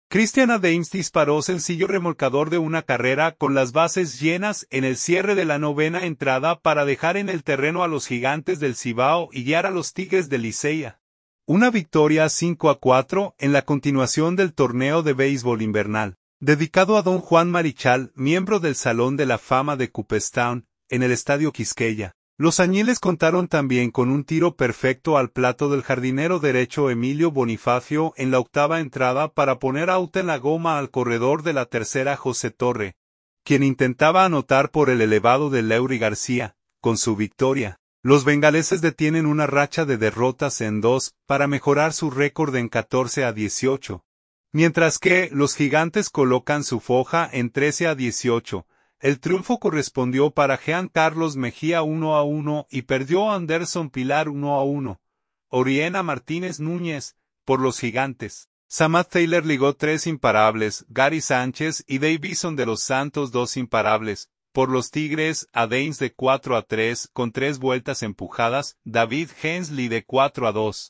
Christian Adams disparó sencillo remolcador de una carrera con las bases llenas en el cierre de la novena entrada para dejar en el terreno a los Gigantes del Cibao y guiar a los Tigres del Licey. Una victoria 5-4 en la continuación del torneo de béisbol invernal, dedicado a Don Juan Marichal, miembro del Salón de la Fama de Cooperstown, en el Estadio Quisqueya. Los Añiles contaron también con un tiro perfecto al plato del jardinero derecho Emilio Bonifacio en la octava entrada para poner out en la goma al corredor de la tercera José Torre, quien intentaba anotar por el elevado de Leury García. Con su victoria, los bengaleses detienen una racha de derrotas en 2 para mejorar su récord en 14-18. Mientras que los Gigantes colocan su foja en 13-18. El triunfo correspondió para Jean Carlos Mejía 1-1 y perdió Anderson Pilar 1-1. Oriena Martínez Núñez, por los Gigantes. Samad Taylor ligó 3 imparables, Gary Sánchez y Davison de los Santos 2 imparables. Por los Tigres, Adams de 4-3 con 3 vueltas empujadas, David Hensley de 4-2.